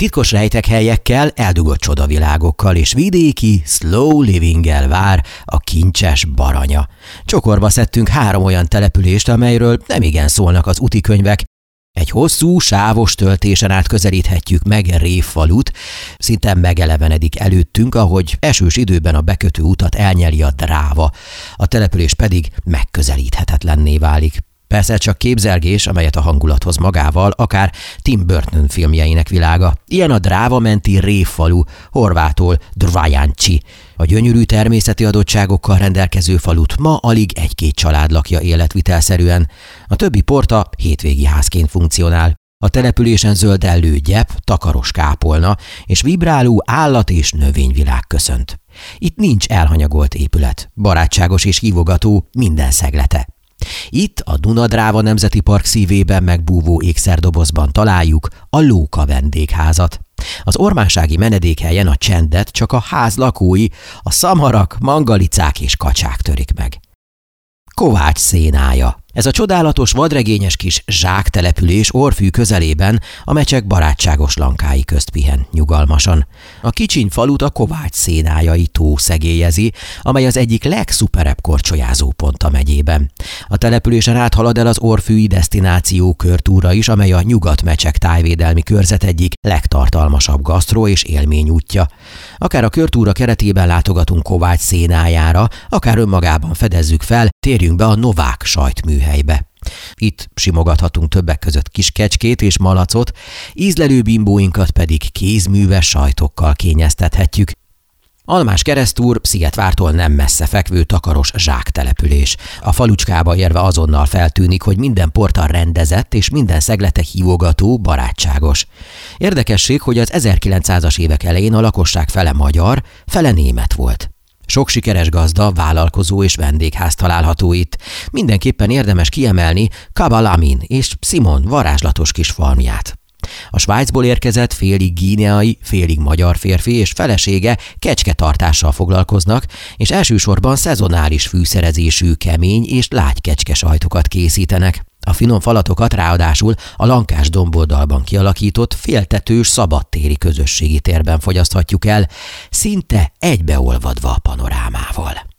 Titkos rejtekhelyekkel, eldugott csodavilágokkal és vidéki slow living-gel vár a kincses Baranya. Csokorba szedtünk 3 olyan települést, amelyről nemigen szólnak az útikönyvek. Egy hosszú, sávos töltésen át közelíthetjük meg Révfalut, szinte megelevenedik előttünk, ahogy esős időben a bekötő utat elnyeli a dráva, a település pedig megközelíthetetlenné válik. Persze csak képzelgés, amelyet a hangulat hoz magával, akár Tim Burton filmjeinek világa. Ilyen a dráva menti Révfalu, horvától Drvajanci. A gyönyörű természeti adottságokkal rendelkező falut ma alig 1-2 család lakja életvitelszerűen. A többi porta hétvégi házként funkcionál. A településen zöldellő gyep, takaros kápolna és vibráló állat- és növényvilág köszönt. Itt nincs elhanyagolt épület, barátságos és hívogató minden szeglete. Itt a Duna-Dráva Nemzeti Park szívében megbúvó ékszerdobozban találjuk a Lóka vendégházat. Az ormánsági menedékhelyen a csendet csak a ház lakói, a szamarak, mangalicák és kacsák törik meg. Kovács szénája. Ez a csodálatos vadregényes kis zsáktelepülés Orfű közelében a mecsek barátságos lankái közt pihen nyugalmasan. A kicsiny falut a Kovács szénájai tó szegélyezi, amely az egyik legszuperebb korcsolyázó pont a megyében. A településen áthalad el az orfűi desztináció körtúra is, amely a Nyugat-Mecsek tájvédelmi körzet egyik legtartalmasabb gasztró és élményútja. Akár a körtúra keretében látogatunk Kovács szénájára, akár önmagában fedezzük fel, térjünk be a Novák sajtműhelybe. Itt simogathatunk többek között kis kecskét és malacot, ízlelő bimbóinkat pedig kézműves sajtokkal kényeztethetjük. Almás-Keresztúr Szigetvártól nem messze fekvő takaros zsáktelepülés. A falucskába érve azonnal feltűnik, hogy minden porta rendezett és minden szeglete hívogató, barátságos. Érdekesség, hogy az 1900-as évek elején a lakosság fele magyar, fele német volt. Sok sikeres gazda, vállalkozó és vendégház található itt. Mindenképpen érdemes kiemelni Kabal Amin és Simon varázslatos kis farmját. A Svájcból érkezett félig guineai, félig magyar férfi és felesége kecsketartással foglalkoznak, és elsősorban szezonális fűszerezésű kemény és lágy kecskesajtokat készítenek. A finom falatokat ráadásul a Lankás domboldalban kialakított féltetős szabadtéri közösségi térben fogyaszthatjuk el, szinte egybeolvadva a panorámával.